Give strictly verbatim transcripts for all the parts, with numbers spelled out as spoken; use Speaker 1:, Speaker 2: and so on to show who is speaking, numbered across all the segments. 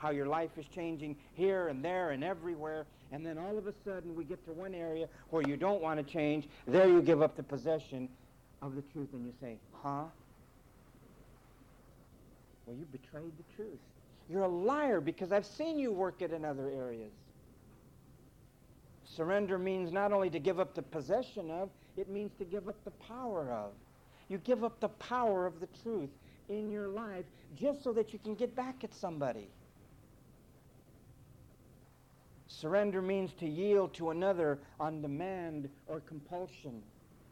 Speaker 1: how your life is changing here and there and everywhere, and then all of a sudden we get to one area where you don't want to change. There you give up the possession of the truth, and you say, huh? Well, you betrayed the truth. You're a liar because I've seen you work it in other areas. Surrender means not only to give up the possession of, it means to give up the power of. You give up the power of the truth in your life just so that you can get back at somebody. Surrender means to yield to another on demand or compulsion.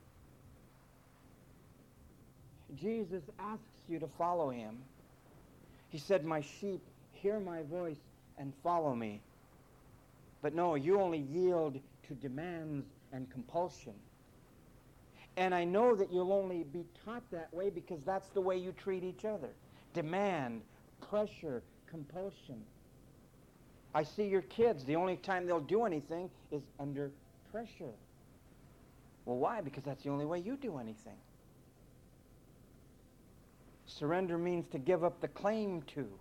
Speaker 1: Jesus asks you to follow him. He said, my sheep hear my voice and follow me. But no, you only yield to demands and compulsion. And I know that you'll only be taught that way because that's the way you treat each other. Demand, pressure, compulsion. I see your kids, the only time they'll do anything is under pressure. Well, why? Because that's the only way you do anything. Surrender means to give up the claim to.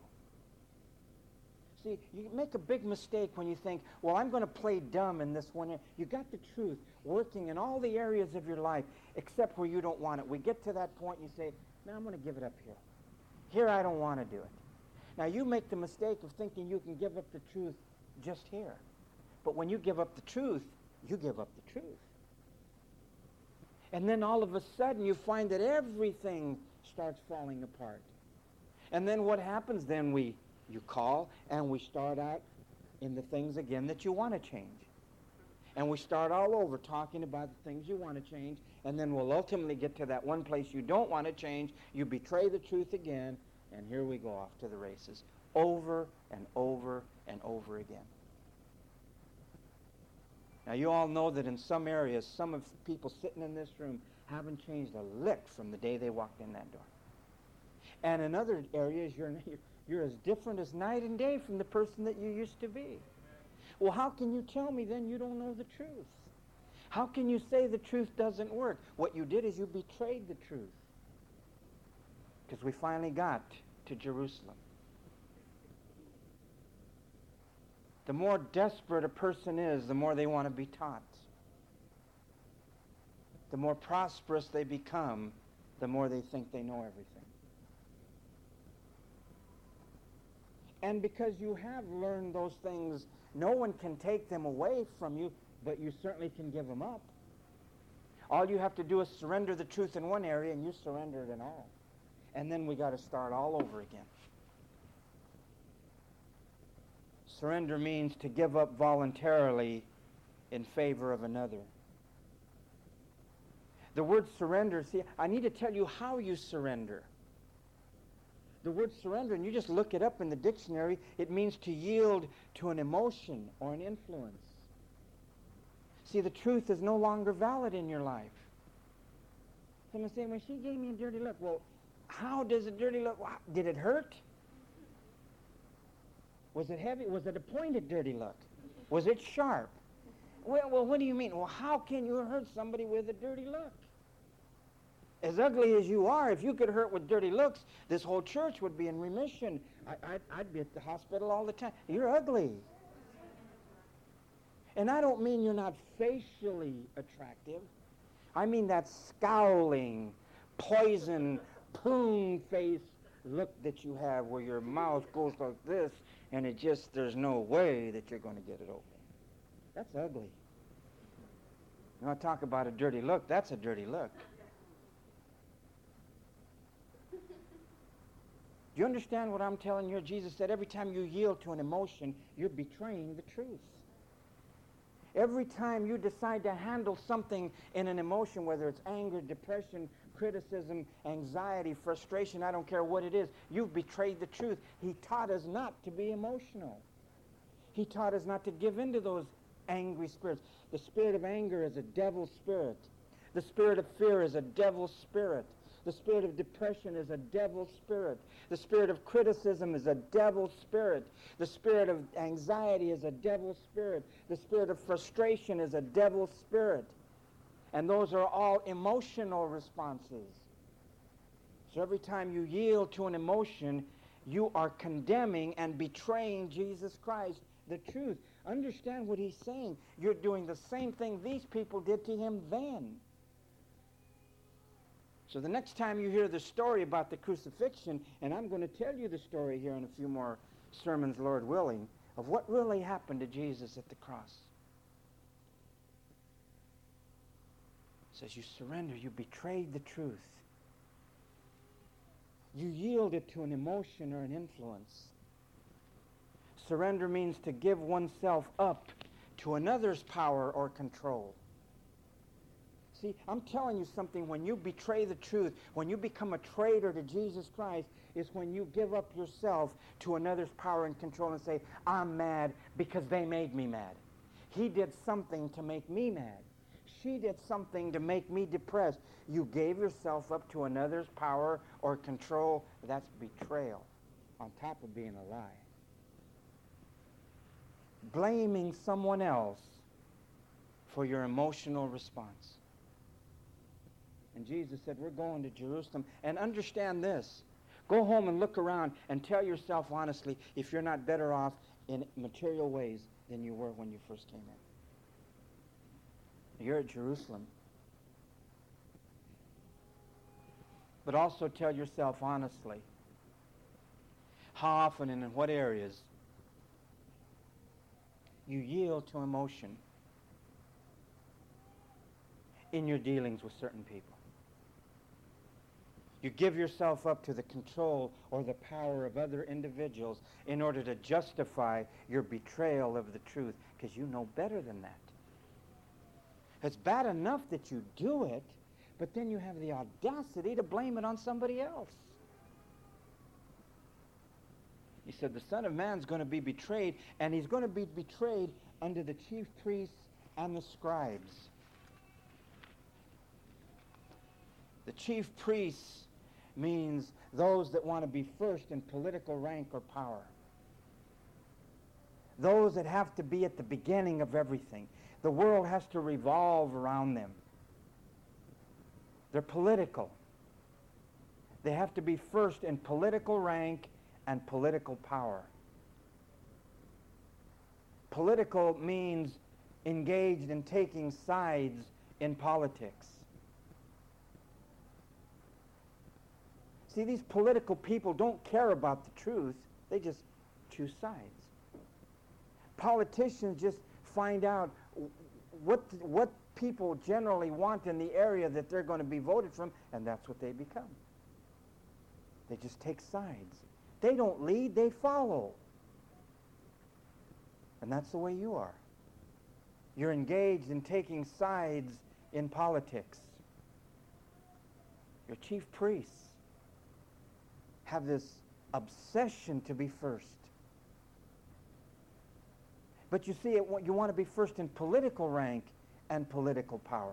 Speaker 1: See, you make a big mistake when you think, well, I'm going to play dumb in this one area. You got the truth working in all the areas of your life except where you don't want it. We get to that point and you say, no, I'm going to give it up here. Here I don't want to do it. Now, you make the mistake of thinking you can give up the truth just here. But when you give up the truth, you give up the truth. And then all of a sudden you find that everything starts falling apart. And then what happens? Then we, you call and we start out in the things again that you want to change. And we start all over talking about the things you want to change, and then we'll ultimately get to that one place you don't want to change. You betray the truth again, and here we go off to the races, over and over and over again. Now, you all know that in some areas, some of the people sitting in this room haven't changed a lick from the day they walked in that door. And in other areas, you're, you're, you're as different as night and day from the person that you used to be. Well, how can you tell me then you don't know the truth? How can you say the truth doesn't work? What you did is you betrayed the truth. Because we finally got to Jerusalem. The more desperate a person is, the more they want to be taught. The more prosperous they become, the more they think they know everything. And because you have learned those things, no one can take them away from you, but you certainly can give them up. All you have to do is surrender the truth in one area, and you surrender it in all. And then we got to start all over again. Surrender means to give up voluntarily in favor of another. The word surrender, see, I need to tell you how you surrender. The word surrender, and you just look it up in the dictionary, it means to yield to an emotion or an influence. See, the truth is no longer valid in your life. Someone saying, well, she gave me a dirty look. Well, how does a dirty look, did it hurt? Was it heavy? Was it a pointed dirty look? Was it sharp? Well, well, what do you mean? Well, how can you hurt somebody with a dirty look? As ugly as you are, if you could hurt with dirty looks, this whole church would be in remission. I, I'd, I'd be at the hospital all the time. You're ugly. And I don't mean you're not facially attractive. I mean that scowling, poison, poon face look that you have where your mouth goes like this and it just, there's no way that you're going to get it open. That's ugly. You want to talk about a dirty look? That's a dirty look. Do you understand what I'm telling you? Jesus said every time you yield to an emotion, you're betraying the truth. Every time you decide to handle something in an emotion, whether it's anger, depression, criticism, anxiety, frustration, I don't care what it is, you've betrayed the truth. He taught us not to be emotional. He taught us not to give in to those angry spirits. The spirit of anger is a devil's spirit. The spirit of fear is a devil's spirit. The spirit of depression is a devil's spirit. The spirit of criticism is a devil's spirit. The spirit of anxiety is a devil's spirit. The spirit of frustration is a devil's spirit. And those are all emotional responses. So every time you yield to an emotion, you are condemning and betraying Jesus Christ, the truth. Understand what he's saying. You're doing the same thing these people did to him then. So the next time you hear the story about the crucifixion, and I'm going to tell you the story here in a few more sermons, Lord willing, of what really happened to Jesus at the cross. It says you surrender, you betrayed the truth. You yielded to an emotion or an influence. Surrender means to give oneself up to another's power or control. See, I'm telling you something, when you betray the truth, when you become a traitor to Jesus Christ, is when you give up yourself to another's power and control and say, I'm mad because they made me mad. He did something to make me mad. She did something to make me depressed. You gave yourself up to another's power or control. That's betrayal on top of being a lie. Blaming someone else for your emotional response. And Jesus said, we're going to Jerusalem. And understand this. Go home and look around and tell yourself honestly if you're not better off in material ways than you were when you first came in. You're at Jerusalem. But also tell yourself honestly how often and in what areas you yield to emotion in your dealings with certain people. You give yourself up to the control or the power of other individuals in order to justify your betrayal of the truth, because you know better than that. It's bad enough that you do it, but then you have the audacity to blame it on somebody else. He said the Son of Man's going to be betrayed, and he's going to be betrayed under the chief priests and the scribes. The chief priests means those that want to be first in political rank or power. Those that have to be at the beginning of everything. The world has to revolve around them. They're political. They have to be first in political rank and political power. Political means engaged in taking sides in politics. See, these political people don't care about the truth. They just choose sides. Politicians just find out what, what people generally want in the area that they're going to be voted from, and that's what they become. They just take sides. They don't lead, they follow. And that's the way you are. You're engaged in taking sides in politics. Your chief priests have this obsession to be first. But you see, it, you want to be first in political rank and political power.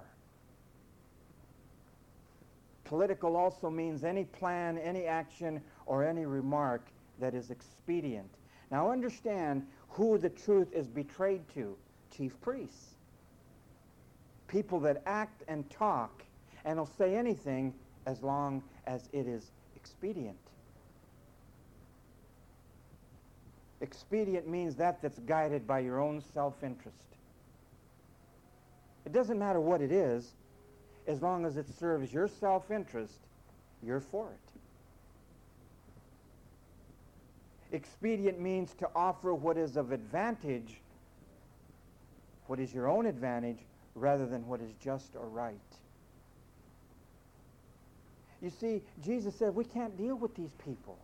Speaker 1: Political also means any plan, any action, or any remark that is expedient. Now understand who the truth is betrayed to. Chief priests. People that act and talk and will say anything as long as it is expedient. Expedient means that that's guided by your own self-interest. It doesn't matter what it is, as long as it serves your self-interest, you're for it. Expedient means to offer what is of advantage, what is your own advantage, rather than what is just or right. You see, Jesus said we can't deal with these people.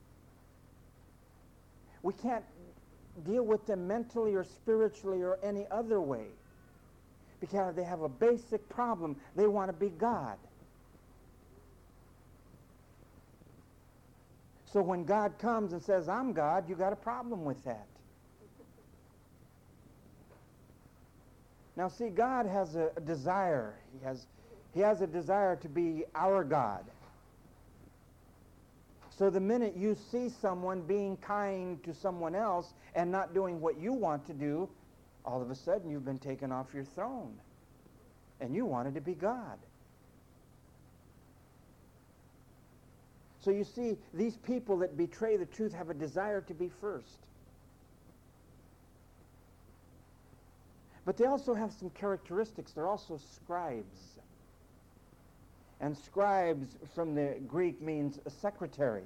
Speaker 1: We can't deal with them mentally or spiritually or any other way, because they have a basic problem. They want to be God. So when God comes and says, I'm God, you got a problem with that. Now see, God has a, a desire. He has, he has a desire to be our God. So the minute you see someone being kind to someone else and not doing what you want to do, all of a sudden you've been taken off your throne. And you wanted to be God. So you see, these people that betray the truth have a desire to be first. But they also have some characteristics. They're also scribes. And scribes from the Greek means a secretary.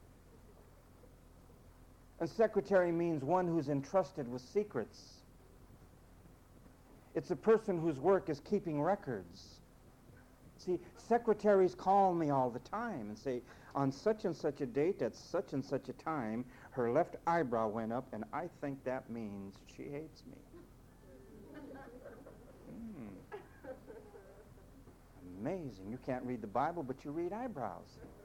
Speaker 1: And secretary means one who's entrusted with secrets. It's a person whose work is keeping records. See, secretaries call me all the time and say, on such and such a date at such and such a time, her left eyebrow went up, and I think that means she hates me. Hmm. Amazing. You can't read the Bible, but you read eyebrows.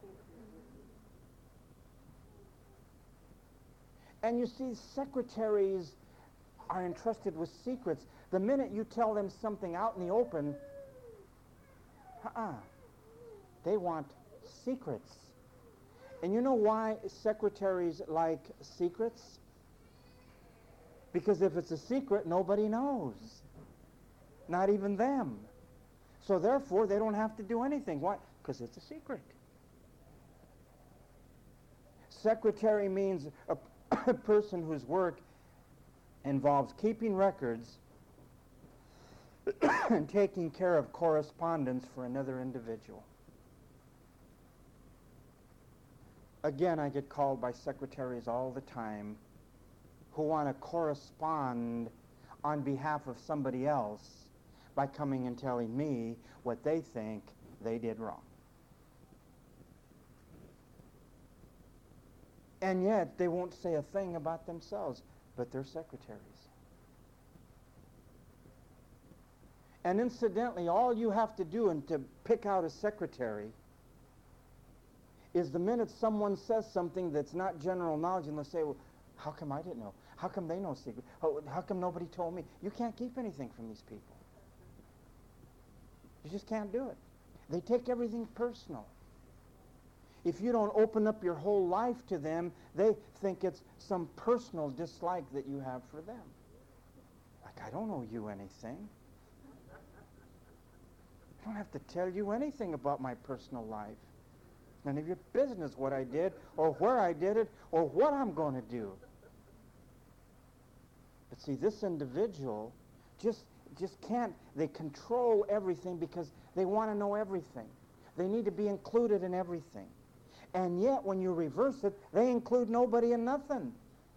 Speaker 1: And you see, secretaries are entrusted with secrets. The minute you tell them something out in the open, uh-uh, they want secrets. And you know why secretaries like secrets? Because if it's a secret, nobody knows. Not even them. So therefore, they don't have to do anything. Why? Because it's a secret. Secretary means a, a person whose work involves keeping records and taking care of correspondence for another individual. Again, I get called by secretaries all the time who want to correspond on behalf of somebody else by coming and telling me what they think they did wrong. And yet, they won't say a thing about themselves, but they're secretaries. And incidentally, all you have to do and to pick out a secretary is the minute someone says something that's not general knowledge, and they'll say, well, how come I didn't know? How come they know secret? How, how come nobody told me? You can't keep anything from these people. You just can't do it. They take everything personal. If you don't open up your whole life to them, they think it's some personal dislike that you have for them. Like, I don't owe you anything. I don't have to tell you anything about my personal life. None of your business what I did, or where I did it, or what I'm going to do. But see, this individual just, just can't, they control everything because they want to know everything. They need to be included in everything. And yet, when you reverse it, they include nobody and nothing.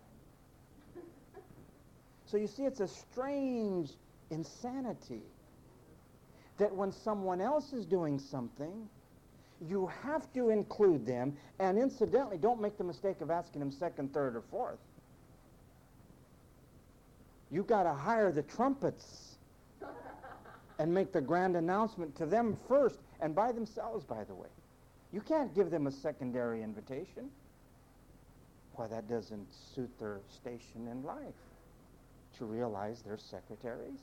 Speaker 1: So you see, it's a strange insanity that when someone else is doing something, you have to include them, and incidentally, don't make the mistake of asking them second, third, or fourth. You got to hire the trumpets and make the grand announcement to them first, and by themselves, by the way. You can't give them a secondary invitation. Why, that doesn't suit their station in life, to realize they're secretaries.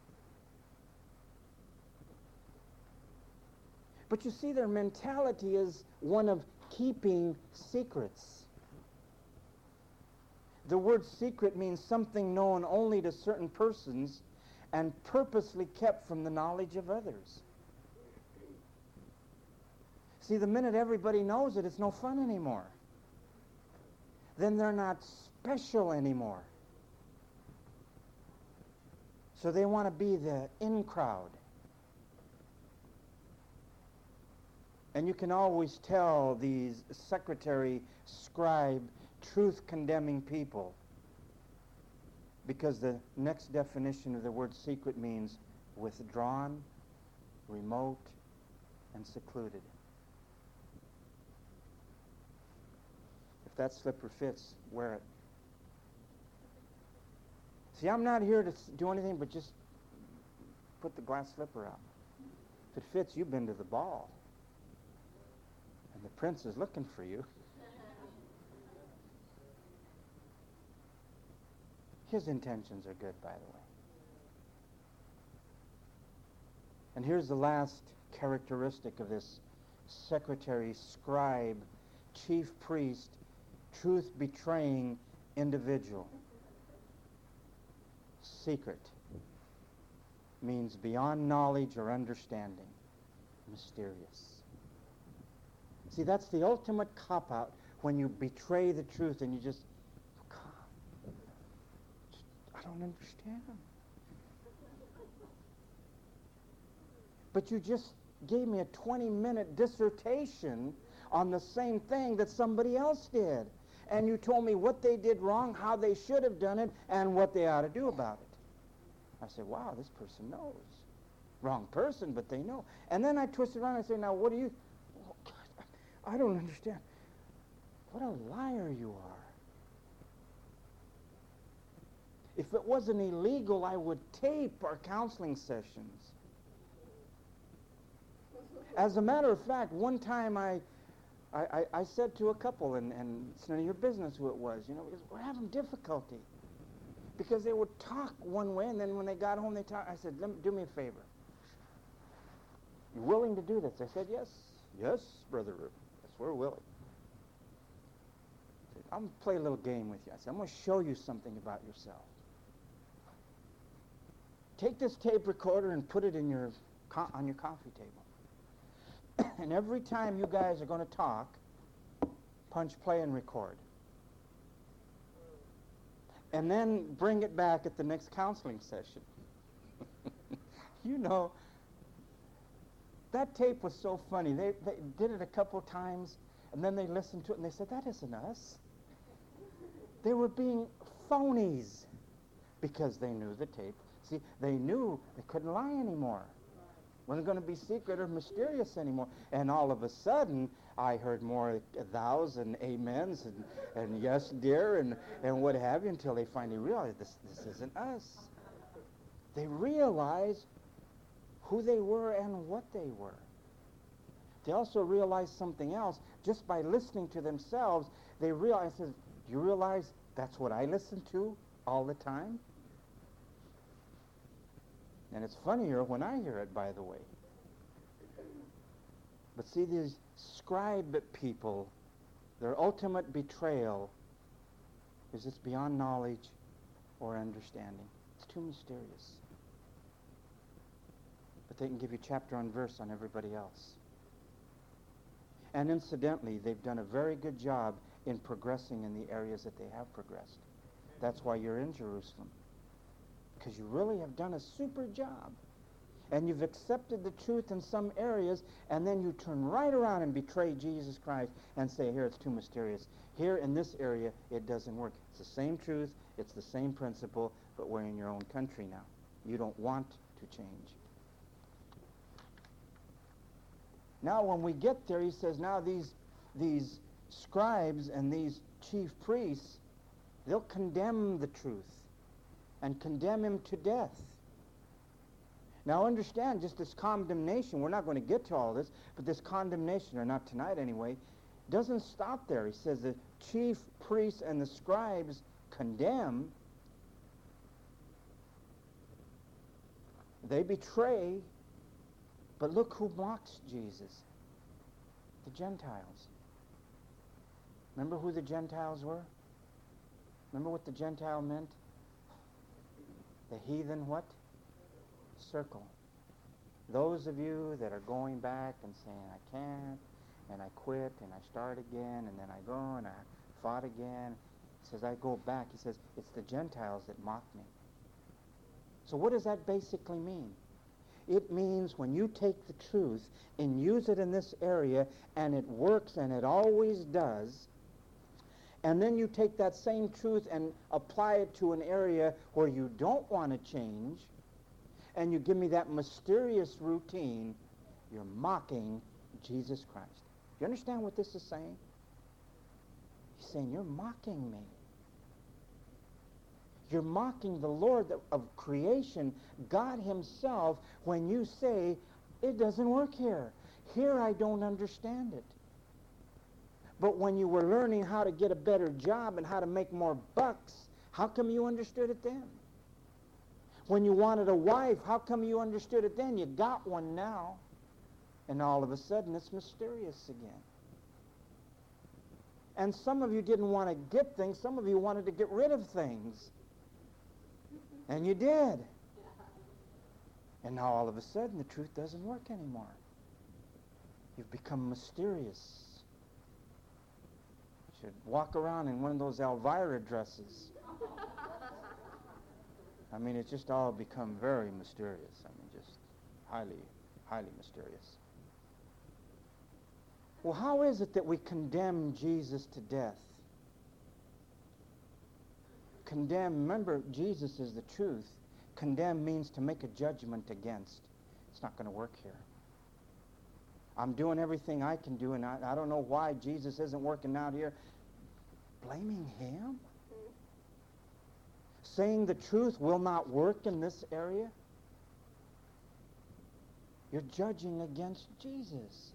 Speaker 1: But you see, their mentality is one of keeping secrets. The word secret means something known only to certain persons and purposely kept from the knowledge of others. See, the minute everybody knows it, it's no fun anymore. Then they're not special anymore. So they want to be the in crowd. And you can always tell these secretary, scribe, truth-condemning people because the next definition of the word secret means withdrawn, remote, and secluded. If that slipper fits, wear it. See, I'm not here to do anything but just put the glass slipper out. If it fits, you've been to the ball. And the prince is looking for you. His intentions are good, by the way. And here's the last characteristic of this secretary, scribe, chief priest, truth-betraying individual. Secret means beyond knowledge or understanding. Mysterious. See, that's the ultimate cop-out, when you betray the truth and you just, God, I don't understand. But you just gave me a twenty-minute dissertation on the same thing that somebody else did. And you told me what they did wrong, how they should have done it, and what they ought to do about it. I said, wow, this person knows. Wrong person, but they know. And then I twisted around and I said, now what do you... Oh, God, I don't understand. What a liar you are. If it wasn't illegal, I would tape our counseling sessions. As a matter of fact, one time I... I, I, I said to a couple, and, and it's none of your business who it was, you know, because we're having difficulty. Because they would talk one way, and then when they got home, they talk. I said, Let me, do me a favor. You willing to do this? They said, yes. Yes, Brother Reuben. Yes, we're willing. I said, I'm going to play a little game with you. I said, I'm going to show you something about yourself. Take this tape recorder and put it in your co- on your coffee table. And every time you guys are going to talk, punch play and record. And then bring it back at the next counseling session. You know, that tape was so funny. They, they did it a couple times, and then they listened to it, and they said, that isn't us. They were being phonies because they knew the tape. See, they knew they couldn't lie anymore. Wasn't going to be secret or mysterious anymore. And all of a sudden, I heard more thous and amens and, and yes, dear, and, and what have you, until they finally realized this, this isn't us. They realized who they were and what they were. They also realized something else. Just by listening to themselves, they realized, do you realize that's what I listen to all the time? And it's funnier when I hear it, by the way. But see, these scribe people, their ultimate betrayal is it's beyond knowledge or understanding. It's too mysterious. But they can give you chapter and verse on everybody else. And incidentally, they've done a very good job in progressing in the areas that they have progressed. That's why you're in Jerusalem. Because you really have done a super job. And you've accepted the truth in some areas, and then you turn right around and betray Jesus Christ and say, here, it's too mysterious. Here in this area, it doesn't work. It's the same truth, it's the same principle, but we're in your own country now. You don't want to change. Now, when we get there, he says, now these, these scribes and these chief priests, they'll condemn the truth and condemn him to death. Now understand, just this condemnation, we're not going to get to all this, but this condemnation, or not tonight anyway, doesn't stop there. He says the chief priests and the scribes condemn, they betray, but look who mocks Jesus. The Gentiles. Remember who the Gentiles were? Remember what the Gentile meant? The heathen what? Circle. Those of you that are going back and saying, I can't, and I quit, and I start again, and then I go, and I fought again. He says, I go back. He says, it's the Gentiles that mock me. So what does that basically mean? It means when you take the truth and use it in this area, and it works, and it always does, and then you take that same truth and apply it to an area where you don't want to change, and you give me that mysterious routine, you're mocking Jesus Christ. Do you understand what this is saying? He's saying, you're mocking me. You're mocking the Lord of creation, God himself, when you say, it doesn't work here. Here I don't understand it. But when you were learning how to get a better job and how to make more bucks, how come you understood it then? When you wanted a wife, how come you understood it then? You got one now. And all of a sudden, it's mysterious again. And some of you didn't want to get things. Some of you wanted to get rid of things. And you did. And now all of a sudden, the truth doesn't work anymore. You've become mysterious. to walk around in one of those Elvira dresses. I mean, it's just all become very mysterious. I mean, just highly, highly mysterious. Well, how is it that we condemn Jesus to death? Condemn, remember, Jesus is the truth. Condemn means to make a judgment against. It's not going to work here. I'm doing everything I can do, and I, I don't know why Jesus isn't working out here. Blaming him? Saying the truth will not work in this area? You're judging against Jesus.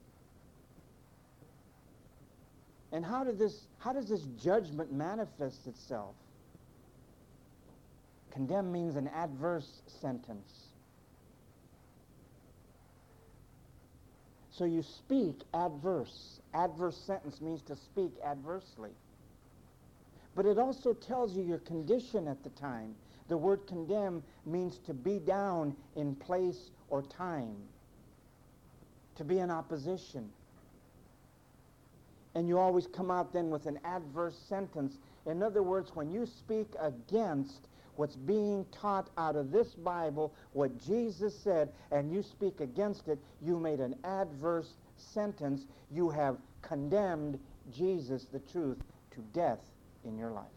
Speaker 1: And how did this, how does this judgment manifest itself? Condemn means an adverse sentence. So you speak adverse. Adverse sentence means to speak adversely. But it also tells you your condition at the time. The word condemn means to be down in place or time. To be in opposition. And you always come out then with an adverse sentence. In other words, when you speak against what's being taught out of this Bible, what Jesus said, and you speak against it, you made an adverse sentence. You have condemned Jesus, the truth, to death in your life.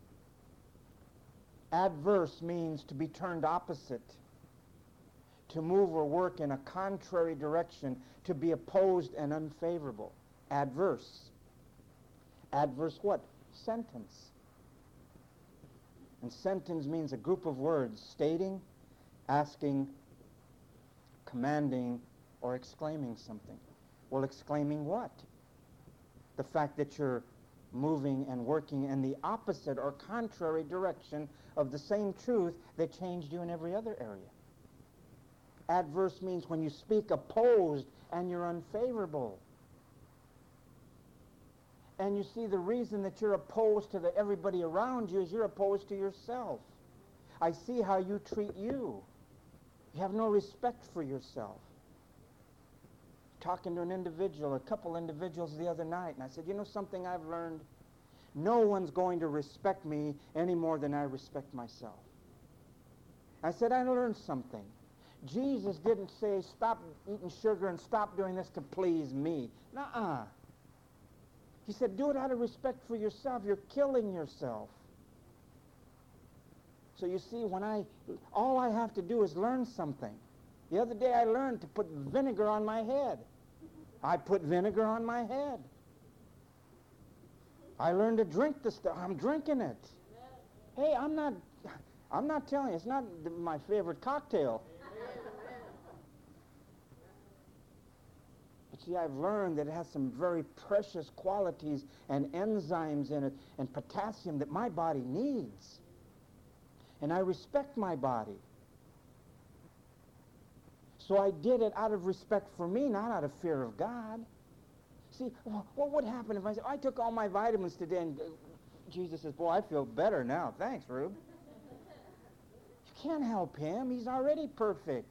Speaker 1: Adverse means to be turned opposite, to move or work in a contrary direction, to be opposed and unfavorable. Adverse. Adverse what? Sentence. And sentence means a group of words stating, asking, commanding, or exclaiming something. Well, exclaiming what? The fact that you're moving and working in the opposite or contrary direction of the same truth that changed you in every other area. Adverse means when you speak opposed and you're unfavorable. And you see, the reason that you're opposed to the, everybody around you is you're opposed to yourself. I see how you treat you. You have no respect for yourself. Talking to an individual, a couple individuals the other night, and I said, you know something I've learned? No one's going to respect me any more than I respect myself. I said, I learned something. Jesus didn't say, stop eating sugar and stop doing this to please me. Nuh-uh. He said, do it out of respect for yourself. You're killing yourself. So you see, when I, all I have to do is learn something. The other day I learned to put vinegar on my head. I put vinegar on my head. I learned to drink the stuff. I'm drinking it. Hey, I'm not, I'm not telling you, it's not my favorite cocktail. But see, I've learned that it has some very precious qualities and enzymes in it and potassium that my body needs. And I respect my body. So I did it out of respect for me, not out of fear of God. See, what would happen if I said, I took all my vitamins today, and Jesus says, boy, I feel better now. Thanks, Rube. You can't help him. He's already perfect.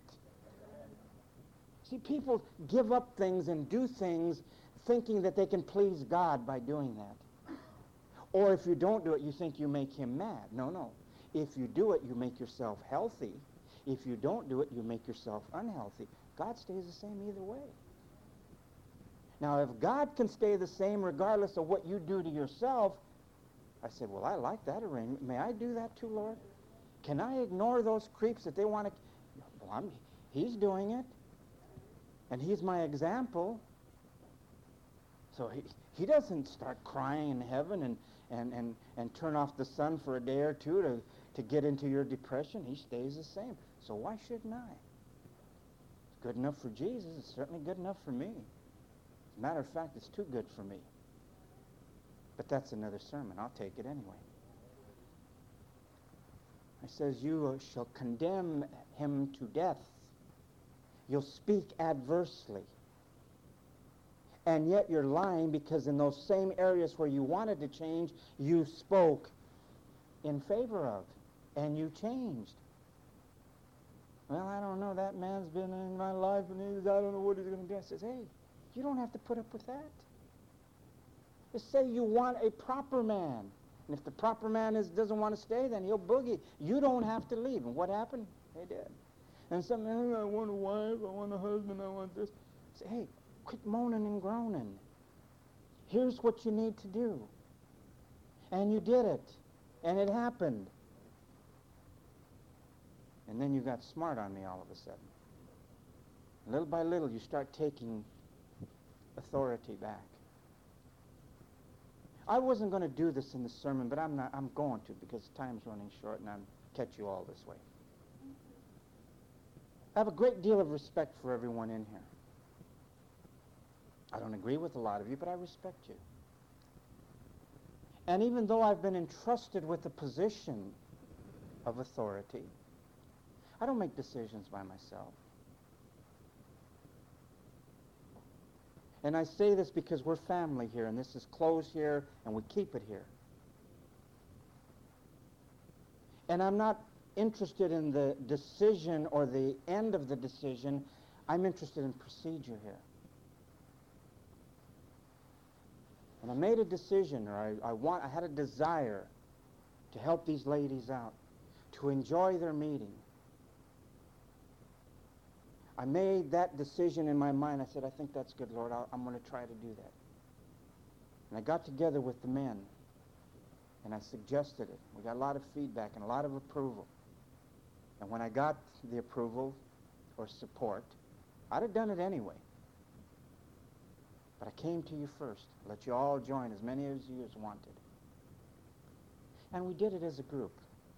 Speaker 1: See, people give up things and do things thinking that they can please God by doing that. Or if you don't do it, you think you make him mad. No, no. If you do it, you make yourself healthy. If you don't do it, you make yourself unhealthy. God stays the same either way. Now, if God can stay the same regardless of what you do to yourself, I said, well, I like that arrangement. May I do that too, Lord? Can I ignore those creeps that they want to... Well, I'm, he's doing it. And he's my example. So he, he doesn't start crying in heaven and, and, and, and turn off the sun for a day or two to, to get into your depression. He stays the same. So why shouldn't I? It's good enough for Jesus. It's certainly good enough for me. As a matter of fact, it's too good for me. But that's another sermon. I'll take it anyway. It says, you shall condemn him to death. You'll speak adversely. And yet you're lying, because in those same areas where you wanted to change, you spoke in favor of, and you changed. Well, I don't know, that man's been in my life, and he's, I don't know what he's going to do. I says, hey, you don't have to put up with that. Just say you want a proper man. And if the proper man is, doesn't want to stay, then he'll boogie. You don't have to leave. And what happened? They did. And some, hey, I want a wife, I want a husband, I want this. Say, hey, quit moaning and groaning. Here's what you need to do. And you did it. And it happened. And then you got smart on me all of a sudden. Little by little, you start taking authority back. I wasn't going to do this in the sermon, but I'm not. I'm going to because time's running short, and I'll catch you all this way. I have a great deal of respect for everyone in here. I don't agree with a lot of you, but I respect you. And even though I've been entrusted with a position of authority, I don't make decisions by myself. And I say this because we're family here, and this is closed here, and we keep it here. And I'm not interested in the decision or the end of the decision. I'm interested in procedure here. And I made a decision, or I, I want, I had a desire to help these ladies out, to enjoy their meeting. I made that decision in my mind. I said, I think that's good, Lord. I'll, I'm going to try to do that. And I got together with the men, and I suggested it. We got a lot of feedback and a lot of approval. And when I got the approval or support, I'd have done it anyway. But I came to you first, let you all join, as many as you as wanted. And we did it as a group.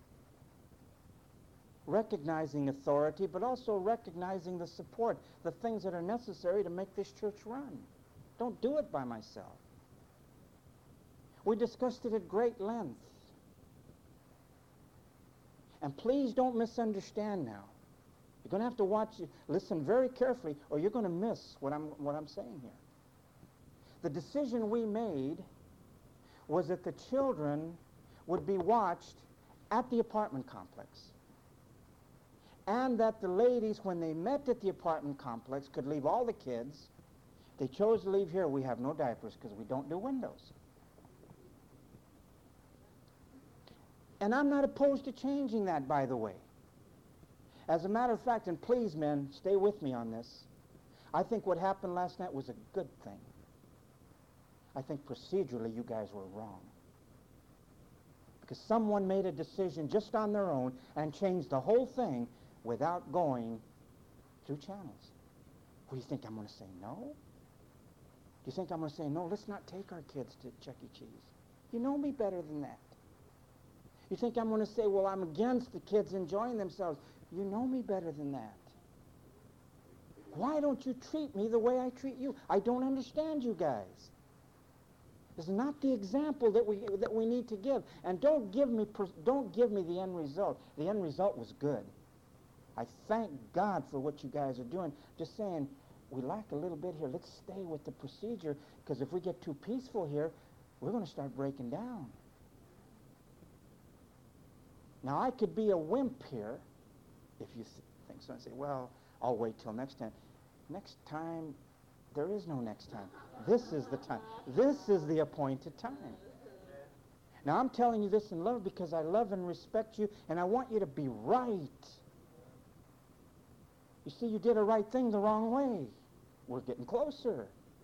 Speaker 1: Recognizing authority, but also recognizing the support, the things that are necessary to make this church run. Don't do it by myself. We discussed it at great length. And please don't misunderstand now. You're going to have to watch, listen very carefully, or you're going to miss what I'm, what I'm saying here. The decision we made was that the children would be watched at the apartment complex. And that the ladies, when they met at the apartment complex, could leave all the kids. They chose to leave here. We have no diapers because we don't do windows. And I'm not opposed to changing that, by the way. As a matter of fact, and please, men, stay with me on this, I think what happened last night was a good thing. I think procedurally you guys were wrong. Because someone made a decision just on their own and changed the whole thing without going through channels. What do you think, I'm going to say no? Do you think I'm going to say no? Let's not take our kids to Chuck E. Cheese. You know me better than that. You think I'm going to say, well, I'm against the kids enjoying themselves. You know me better than that. Why don't you treat me the way I treat you? I don't understand you guys. This is not the example that we that we need to give. And don't give me don't give me the end result. The end result was good. I thank God for what you guys are doing. Just saying, we lack a little bit here. Let's stay with the procedure, because if we get too peaceful here, we're going to start breaking down. Now, I could be a wimp here, if you th- think so, and say, well, I'll wait till next time. Next time, there is no next time. This is the time. This is the appointed time. Now, I'm telling you this in love because I love and respect you, and I want you to be right. You see, you did a right thing the wrong way. We're getting closer.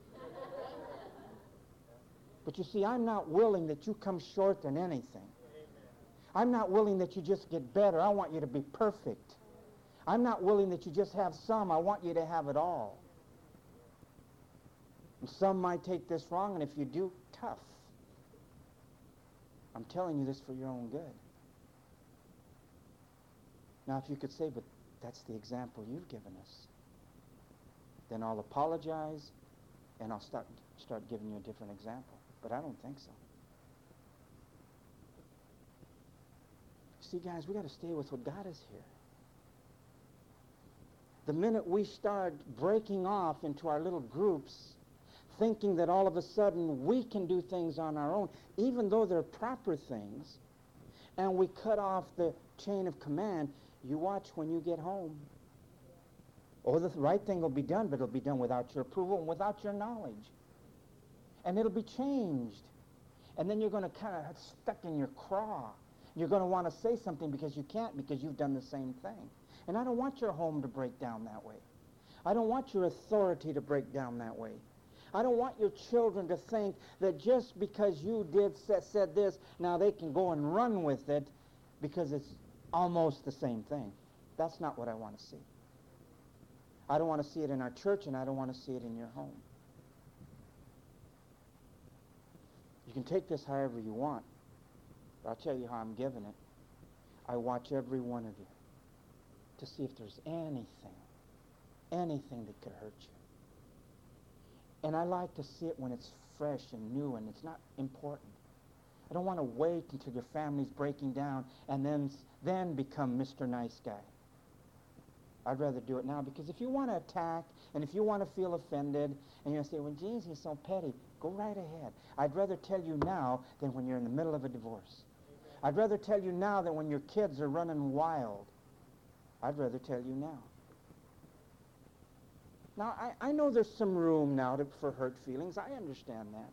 Speaker 1: But you see, I'm not willing that you come short in anything. I'm not willing that you just get better. I want you to be perfect. I'm not willing that you just have some. I want you to have it all. And some might take this wrong, and if you do, tough. I'm telling you this for your own good. Now, if you could say, but that's the example you've given us, then I'll apologize, and I'll start, start giving you a different example. But I don't think so. See, guys, we got to stay with what got us here. The minute we start breaking off into our little groups, thinking that all of a sudden we can do things on our own, even though they're proper things, and we cut off the chain of command, you watch when you get home. Oh, the right thing will be done, but it'll be done without your approval and without your knowledge. And it'll be changed. And then you're going to kind of stuck in your craw. You're going to want to say something because you can't, because you've done the same thing. And I don't want your home to break down that way. I don't want your authority to break down that way. I don't want your children to think that just because you did said, said this, now they can go and run with it because it's almost the same thing. That's not what I want to see. I don't want to see it in our church, and I don't want to see it in your home. You can take this however you want, but I'll tell you how I'm giving it. I watch every one of you to see if there's anything, anything that could hurt you. And I like to see it when it's fresh and new and it's not important. I don't want to wait until your family's breaking down and then, then become Mister Nice Guy. I'd rather do it now, because if you want to attack and if you want to feel offended and you're going to say, well, geez, he's so petty, go right ahead. I'd rather tell you now than when you're in the middle of a divorce. I'd rather tell you now than when your kids are running wild. I'd rather tell you now. Now, I, I know there's some room now to, for hurt feelings. I understand that.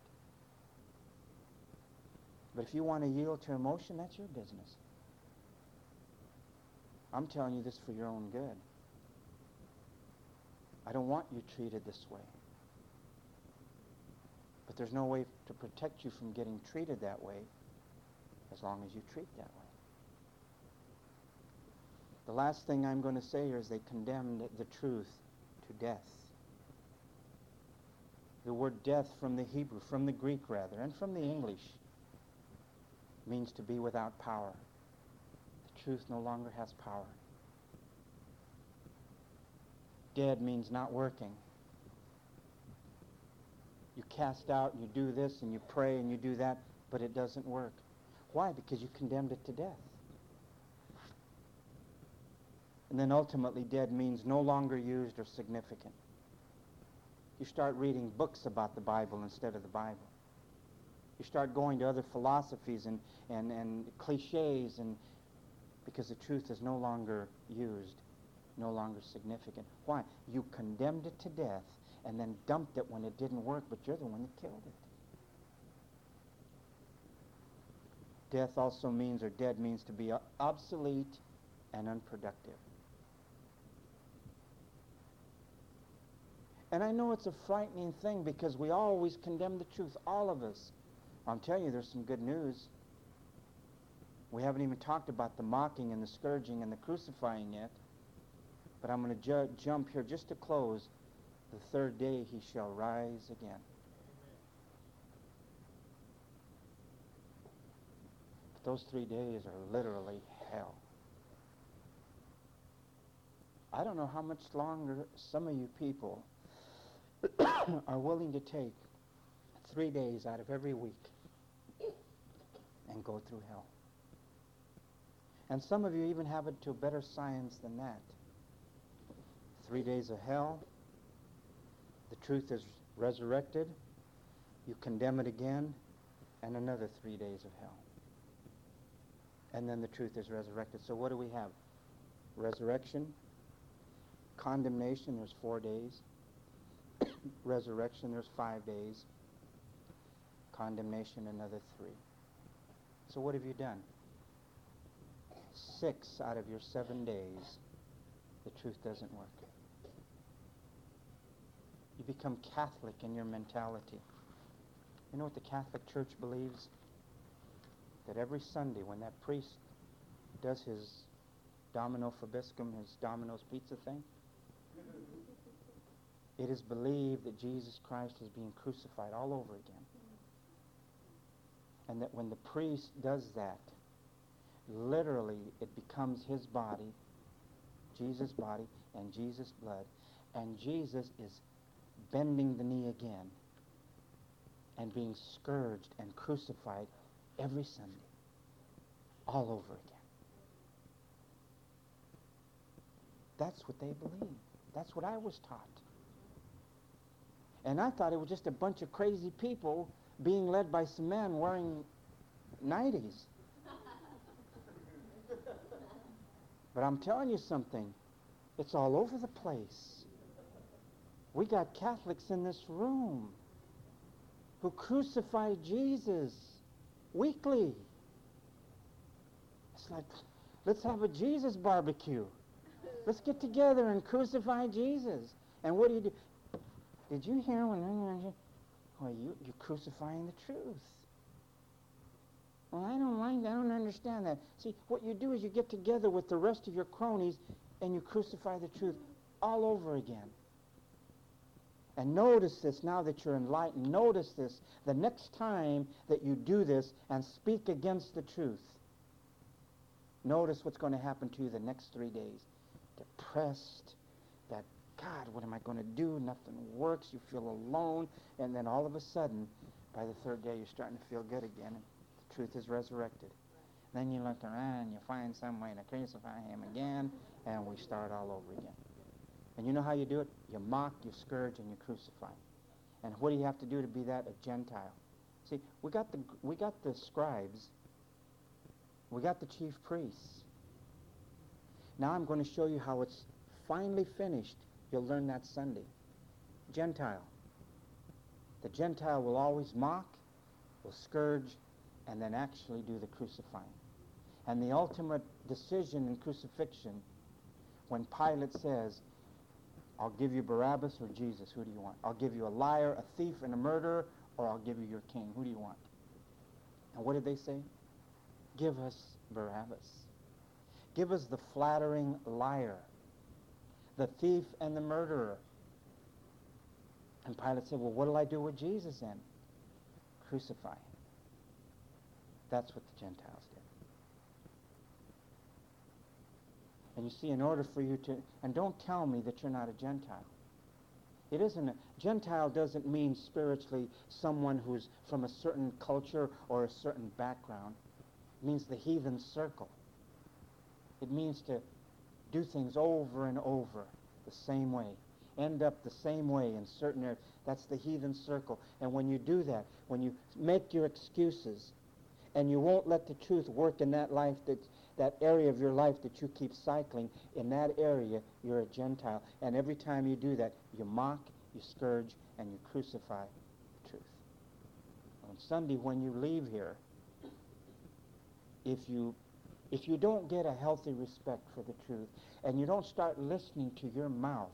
Speaker 1: But if you want to yield to emotion, that's your business. I'm telling you this for your own good. I don't want you treated this way. But there's no way to protect you from getting treated that way as long as you treat that way. The last thing I'm going to say here is they condemned the truth to death. The word death from the Hebrew, from the Greek rather, and from the English means to be without power. The truth no longer has power. Dead means not working. You cast out and you do this and you pray and you do that, but it doesn't work. Why? Because you condemned it to death. And then ultimately dead means no longer used or significant. You start reading books about the Bible instead of the Bible. You start going to other philosophies and, and, and cliches, and because the truth is no longer used, no longer significant. Why? You condemned it to death and then dumped it when it didn't work, but you're the one that killed it. Death also means, or dead means, to be obsolete and unproductive. And I know it's a frightening thing because we always condemn the truth, all of us. I'm telling you, there's some good news. We haven't even talked about the mocking and the scourging and the crucifying yet. But I'm going to ju- jump here just to close. The third day he shall rise again. But those three days are literally hell. I don't know how much longer some of you people are willing to take three days out of every week and go through hell. And some of you even have it to a better science than that. Three days of hell, the truth is resurrected, you condemn it again, and another three days of hell. And then the truth is resurrected. So what do we have? Resurrection, condemnation, there's four days. Resurrection, there's five days. Condemnation, another three. So what have you done? Six out of your seven days, the truth doesn't work. You become Catholic in your mentality. You know what the Catholic Church believes? That every Sunday when that priest does his Domino Vobiscum, his Domino's pizza thing, it is believed that Jesus Christ is being crucified all over again. And that when the priest does that, literally it becomes his body, Jesus' body, and Jesus' blood. And Jesus is bending the knee again and being scourged and crucified every Sunday, all over again. That's what they believe. That's what I was taught. And I thought it was just a bunch of crazy people being led by some men wearing nighties. But I'm telling you something, it's all over the place. We got Catholics in this room who crucify Jesus weekly. It's like, let's have a Jesus barbecue. Let's get together and crucify Jesus. And what do you do? Did you hear when... Well, you, you're crucifying the truth. Well, I don't like that. I don't understand that. See, what you do is you get together with the rest of your cronies and you crucify the truth all over again. And notice this now that you're enlightened. Notice this the next time that you do this and speak against the truth. Notice what's going to happen to you the next three days. Depressed, that, God, what am I going to do? Nothing works. You feel alone. And then all of a sudden, by the third day, you're starting to feel good again. And the truth is resurrected. Then you look around and you find some way to crucify him again, and we start all over again. And you know how you do it? You mock, you scourge, and you crucify. And what do you have to do to be that? A Gentile. See, we got the we got the scribes. We got the chief priests. Now I'm going to show you how it's finally finished. You'll learn that Sunday. Gentile. The Gentile will always mock, will scourge, and then actually do the crucifying. And the ultimate decision in crucifixion, when Pilate says, I'll give you Barabbas or Jesus, who do you want? I'll give you a liar, a thief, and a murderer, or I'll give you your king. Who do you want? And what did they say? Give us Barabbas. Give us the flattering liar, the thief and the murderer. And Pilate said, well, what will I do with Jesus then? Crucify him. That's what the Gentiles did. And you see, in order for you to, and don't tell me that you're not a Gentile. It isn't a, Gentile doesn't mean spiritually someone who's from a certain culture or a certain background. It means the heathen circle. It means to do things over and over the same way. End up the same way in certain areas. That's the heathen circle. And when you do that, when you make your excuses, and you won't let the truth work in that life, that that area of your life that you keep cycling, in that area, you're a Gentile. And every time you do that, you mock, you scourge, and you crucify the truth. On Sunday, when you leave here, if you if you don't get a healthy respect for the truth, and you don't start listening to your mouth,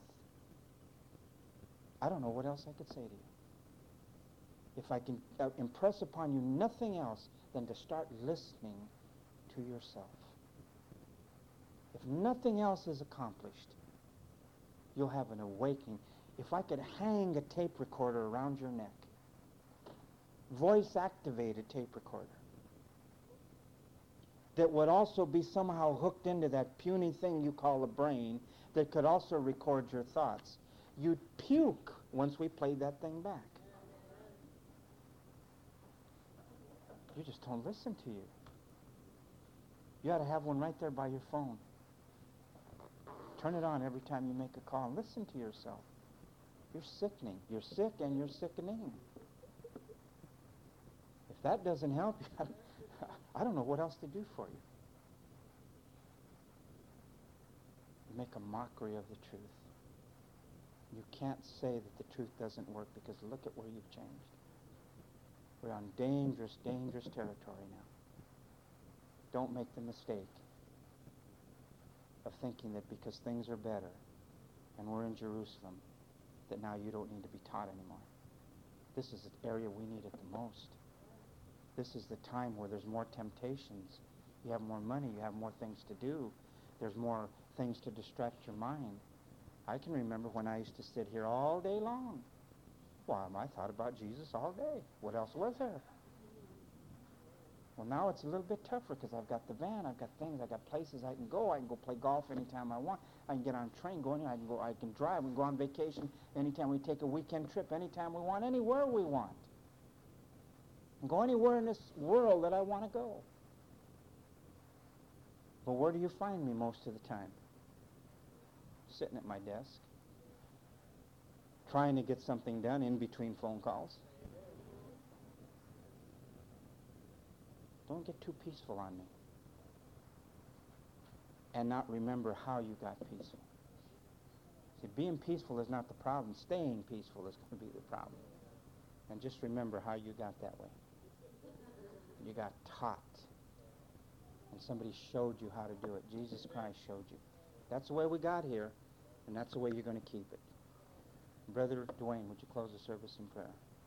Speaker 1: I don't know what else I could say to you. If I can uh, impress upon you nothing else than to start listening to yourself. If nothing else is accomplished, you'll have an awakening. If I could hang a tape recorder around your neck, voice-activated tape recorder, that would also be somehow hooked into that puny thing you call a brain, that could also record your thoughts, you'd puke once we played that thing back. You just don't listen to you. You ought to have one right there by your phone. Turn it on every time you make a call. Listen to yourself. You're sickening. You're sick and you're sickening. If that doesn't help you, I don't know what else to do for you. You make a mockery of the truth. You can't say that the truth doesn't work, because look at where you've changed. We're on dangerous, dangerous territory now. Don't make the mistake of thinking that because things are better and we're in Jerusalem, that now you don't need to be taught anymore. This is the area we need it the most. This is the time where there's more temptations. You have more money. You have more things to do. There's more things to distract your mind. I can remember when I used to sit here all day long. Well, I thought about Jesus all day. What else was there? Well, now it's a little bit tougher because I've got the van, I've got things, I've got places I can go. I can go play golf anytime I want. I can get on a train, go anywhere. I can go. I can drive. We can go on vacation anytime. We take a weekend trip anytime we want, anywhere we want. And go anywhere in this world that I want to go. But where do you find me most of the time? Sitting at my desk, trying to get something done in between phone calls. Don't get too peaceful on me. And not remember how you got peaceful. See, being peaceful is not the problem. Staying peaceful is going to be the problem. And just remember how you got that way. You got taught. And somebody showed you how to do it. Jesus Christ showed you. That's the way we got here, and that's the way you're going to keep it. Brother Dwayne, would you close the service in prayer?